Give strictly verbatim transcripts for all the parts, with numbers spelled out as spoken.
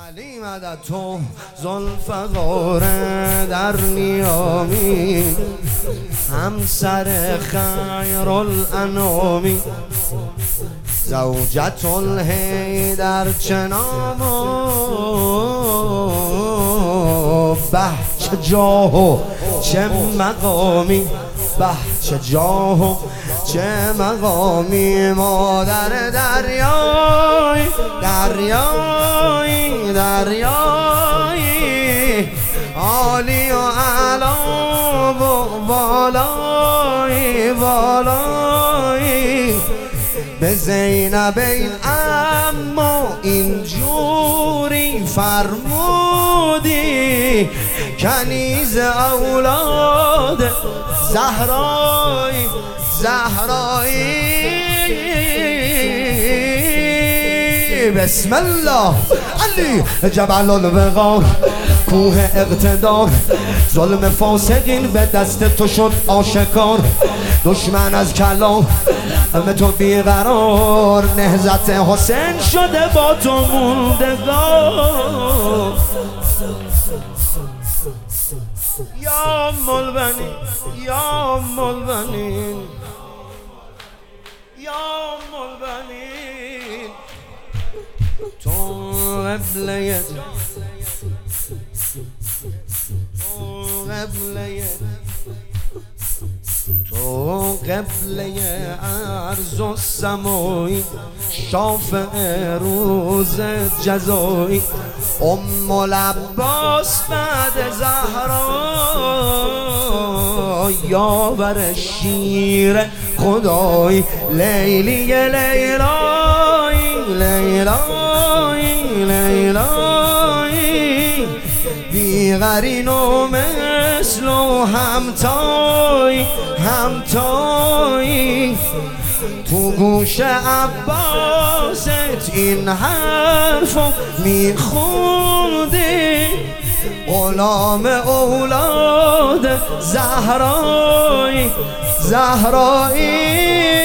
علی مدد تو ذوالفقار در نیامی، همسر خیر الانامی، زوجة الحیدر چنام به چه جاه و چه مقامی، به چه جاه و چه مقامی، مادر دریای دریای دریای، عالی و علا و بالای بالای، به زینب این اما اینجوری فرمودی، کنیز اولاد زهرای زهرایی. بسم الله. علی جبل الوقار، کوه اقتدار، ظلم فاسقین به دست تو شد آشکار، دشمن از کلام به تو بیقرار، نهضت حسین شده با تو موندگار. یا مولبنی یا مولبنی یا مولبنی، تو قبله تو قبله تو قبله ارض و سمایی، شافع روز جزایی، ام العباس بعد زهرا، یاور شیر خدای، لیلی لیلای لیلای لیلای، بیغرین و مثل و همتای همتای، تو گوش عباست این حرفو میخوندی، غلام اولاد زهرای زهرایی.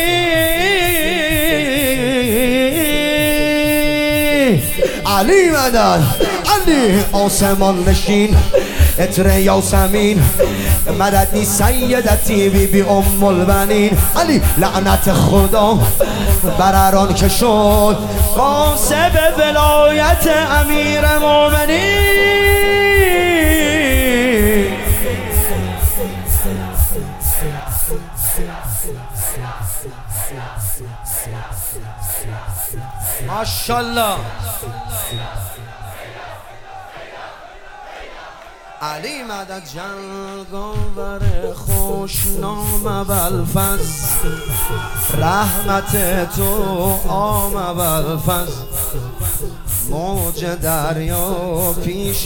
علی مدد علی آسمان نشین، عطر یاسمین، مددی سیدتی بی بی ام البنین، علی لعنت خدا براران که شد قاسب ولایت امیر مومنین. ماشاءالله. علی مدد جنگاور خوشنام بلفز، رحمت تو آم بلفز، موج دریا پیش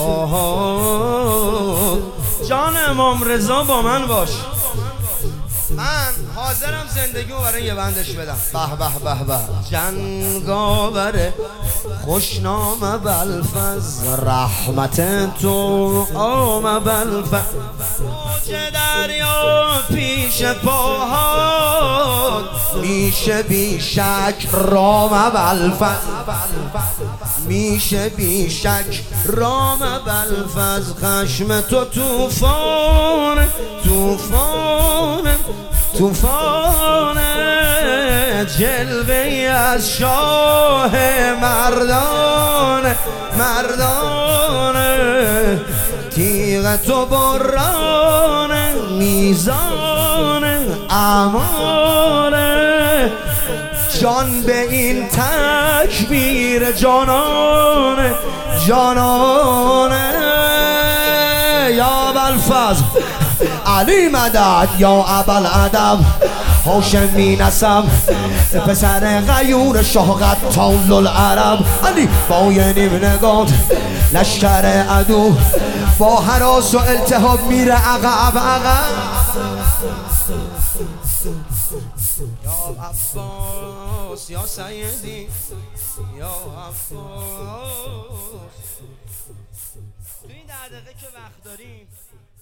پاها. جان امام رضا با من باش، من حاضرم زندگیمو برای یه بندش بدم. به به به به. جنگاور خوشنام بلفز، رحمت تو آم بلفز، موج دریا پیش پاهات، میشه بیشک رام بلفز، میشه بیشک رام بلفز، خشم تو توفان توفان توفان، جلوه از شاه مردان مردان، تیغ تو بران میزان اعمال، جان به این تکبیر جانان جانان. یا بلفز علی مدد یا ابوالادب، هاشمی نسب، پسر غیور شاه قتال العرب، علی با یه نیم نگاه لشکر عدو با هراس و التهاب میره عقب عقب. یا عباس یا سیدی یا عباس. تو این ده دقیقه که وقت داریم